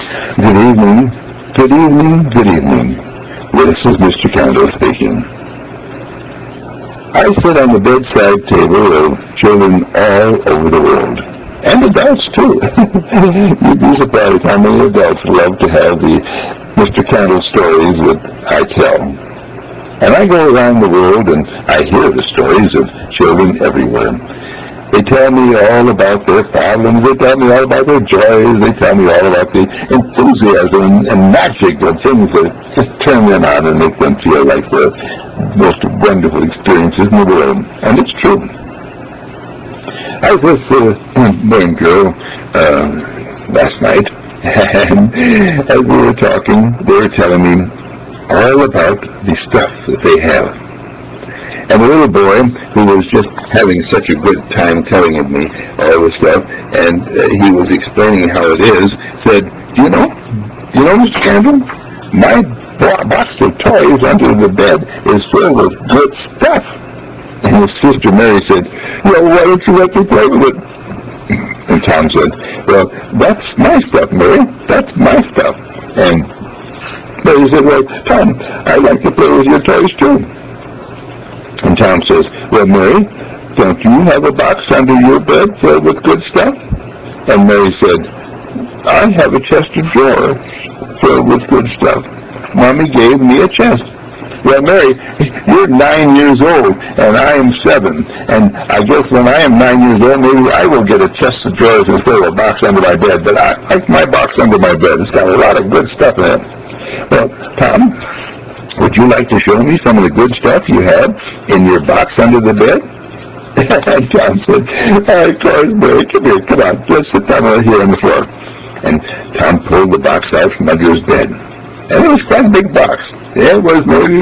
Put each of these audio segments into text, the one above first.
Good evening, good evening, good evening. This is Mr. Candle speaking. I sit on the bedside table of children all over the world, and adults too. You'd be surprised how many adults love to have the Mr. Candle stories that I tell. And I go around the world and I hear the stories of children everywhere. They tell me all about their problems. They tell me all about their joys. They tell me all about the enthusiasm and magic of things that just turn them on and make them feel like the most wonderful experiences in the world. And it's true. I was with a boy and girl last night, and as we were talking, they were telling me all about the stuff that they have. And the little boy, who was just having such a good time telling me all the stuff, and he was explaining how it is, said, you know, Mr. Candle, my box of toys under the bed is filled with good stuff. And his sister Mary said, well, why don't you let me play with it? And Tom said, well, that's my stuff, Mary. That's my stuff. And Mary said, well, Tom, I'd like to play with your toys too. And Tom says, well, Mary, don't you have a box under your bed filled with good stuff? And Mary said, I have a chest of drawers filled with good stuff. Mommy gave me a chest. Well, Mary, you're 9 years old, and I am 7. And I guess when I am 9 years old, maybe I will get a chest of drawers instead of a box under my bed. But I like my box under my bed. It's got a lot of good stuff in it. Well, Tom, would you like to show me some of the good stuff you have in your box under the bed? And Tom said, of course, Mary, come here, come on, let's sit down right here on the floor. And Tom pulled the box out from under his bed. And it was quite a big box. It was maybe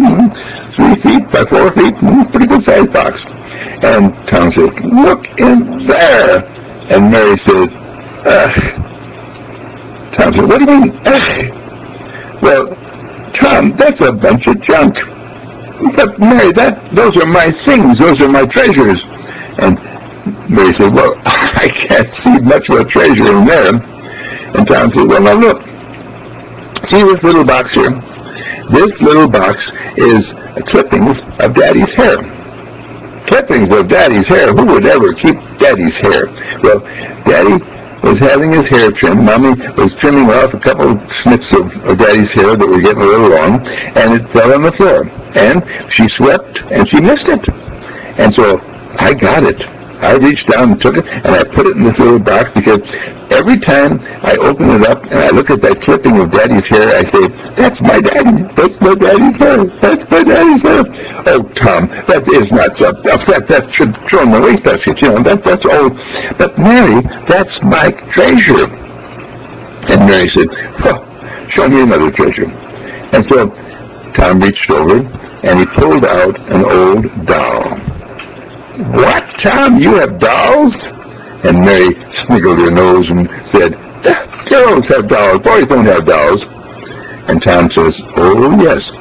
3 feet by 4 feet, pretty good sized box. And Tom says, look in there. And Mary says, ugh. Tom said, what do you mean, ugh? Well, Tom, that's a bunch of junk. But Mary, those are my things. Those are my treasures. And Mary said, well, I can't see much of a treasure in there. And Tom said, well, now look. See this little box here? This little box is clippings of Daddy's hair. Clippings of Daddy's hair. Who would ever keep Daddy's hair? Well, Daddy was having his hair trimmed. Mommy was trimming off a couple of snips of Daddy's hair that were getting a little long, and it fell on the floor. And she swept, and she missed it. And so I got it. I reached down and took it, and I put it in this little box because every time I open it up and I look at that clipping of Daddy's hair, I say, that's my daddy. That's my daddy's hair. That's my daddy's hair. Oh, Tom, that is not so. That should throw in the wastebasket. That's old. But Mary, that's my treasure. And Mary said, oh, show me another treasure. And so Tom reached over and he pulled out an old doll. What, Tom, you have dolls? And Mary sniggled her nose and said, girls have dolls, boys don't have dolls. And Tom says, oh, yes.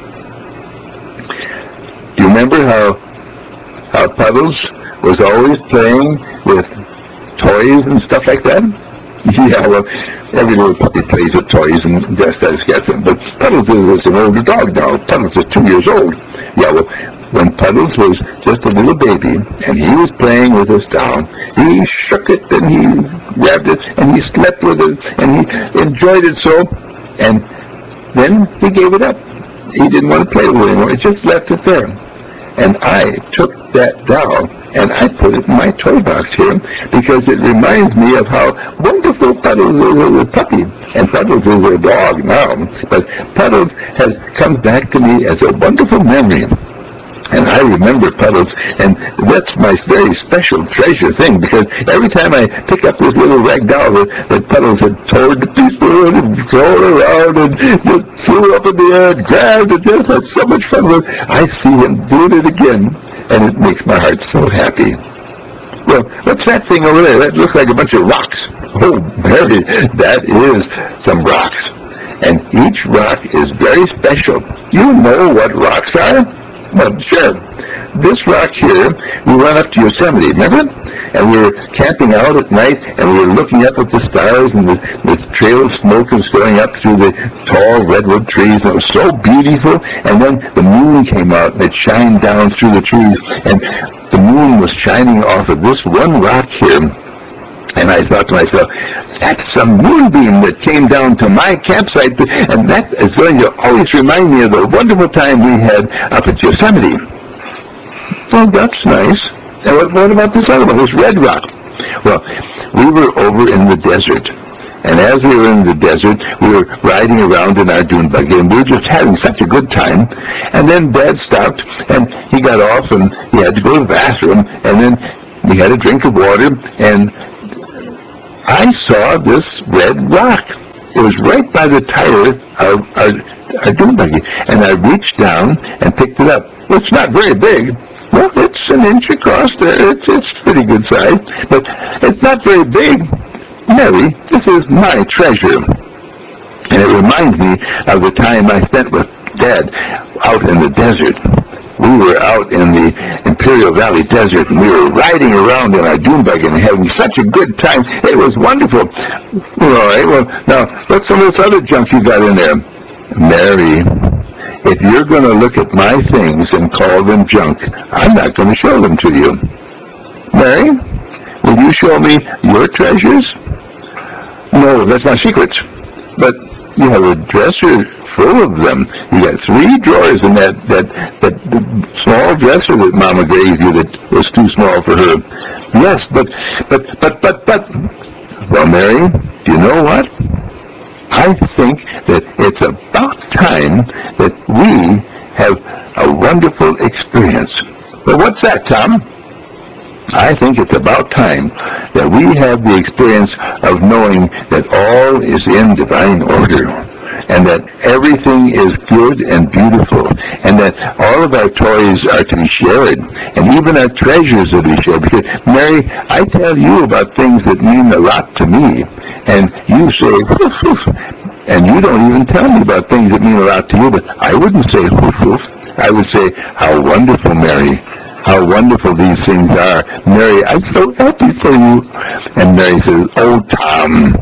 Do you remember how Puddles was always playing with toys and stuff like that? Yeah, well, every little puppy plays with toys and just gets them. But Puddles is an older dog now. Puddles is 2 years old. Yeah, well, when Puddles was just a little baby and he was playing with his doll, he shook it and he grabbed it and he slept with it and he enjoyed it so. And then he gave it up. He didn't want to play with it anymore. He just left it there. And I took that doll and I put it in my toy box here because it reminds me of how wonderful Puddles is as a puppy. And Puddles is a dog now. But Puddles comes back to me as a wonderful memory. And I remember Puddles, and that's my very special treasure thing, because every time I pick up this little rag doll that Puddles had torn to pieces and thrown around and just threw up in the air and grabbed and just had so much fun with it, I see him doing it again, and it makes my heart so happy. Well, what's that thing over there? That looks like a bunch of rocks. Oh, Mary, that is some rocks. And each rock is very special. You know what rocks are? Well, sure. this rock here, we went up to Yosemite, remember? And we were camping out at night, and we were looking up at the stars, and the trail of smoke was going up through the tall redwood trees, and it was so beautiful. And then the moon came out, and it shined down through the trees, and the moon was shining off of this one rock here. And I thought to myself, that's some moonbeam that came down to my campsite, and that is going to always remind me of the wonderful time we had up at Yosemite. Well, that's nice. And what about this other one, this red rock? Well, we were over in the desert. And as we were in the desert, we were riding around in our dune buggy, and we were just having such a good time. And then Dad stopped, and he got off, and he had to go to the bathroom, and then we had a drink of water, and I saw this red rock. It was right by the tire of our dune buggy, and I reached down and picked it up. Well, it's not very big. Well, it's an inch across there. It's pretty good size, but it's not very big. Mary, this is my treasure. And it reminds me of the time I spent with Dad out in the desert. We were out in the Imperial Valley Desert, and we were riding around in our dune buggy and having such a good time. It was wonderful. All right, well, now, what's some of this other junk you got in there? Mary, if you're going to look at my things and call them junk, I'm not going to show them to you. Mary, will you show me your treasures? No, that's my secrets. But you have a dresser full of them. You got 3 drawers in that small dresser that Mama gave you that was too small for her. Yes, but. Well, Mary, do you know what? I think that it's about time that we have a wonderful experience. Well, what's that, Tom? I think it's about time that we have the experience of knowing that all is in divine order, and that everything is good and beautiful, and that all of our toys are to be shared, and even our treasures are to be shared. Because, Mary, I tell you about things that mean a lot to me, and you say, woof, woof, and you don't even tell me about things that mean a lot to you, but I wouldn't say, woof, woof. I would say, how wonderful, Mary. How wonderful these things are. Mary, I'm so happy for you. And Mary says, oh, Tom,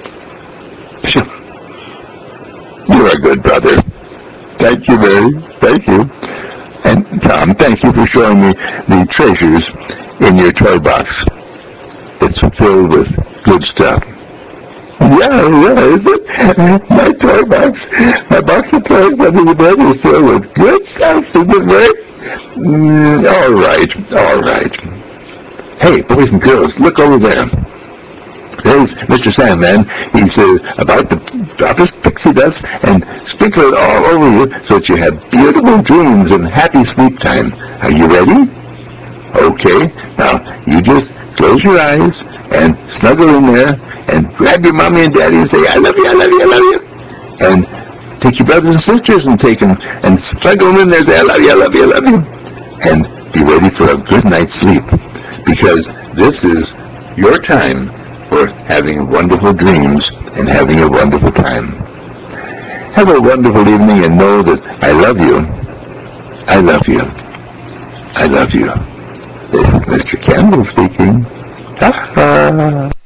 you're a good brother. Thank you, Mary. Thank you. And Tom, thank you for showing me the treasures in your toy box. It's filled with good stuff. Yeah, isn't it? My toy box, my box of toys under the bed is filled with good stuff, isn't it, Mary? All right. Hey, boys and girls, look over there. There's Mr. Sandman. He's about to drop his pixie dust and sprinkle it all over you so that you have beautiful dreams and happy sleep time. Are you ready? Okay. Now, you just close your eyes and snuggle in there and grab your mommy and daddy and say, I love you, I love you, I love you. And take your brothers and sisters and take them and snuggle them in there and say, I love you, I love you, I love you. And be ready for a good night's sleep, because this is your time for having wonderful dreams and having a wonderful time. Have a wonderful evening, and know that I love you. I love you. I love you. This is Mr. Campbell speaking. Ha ha.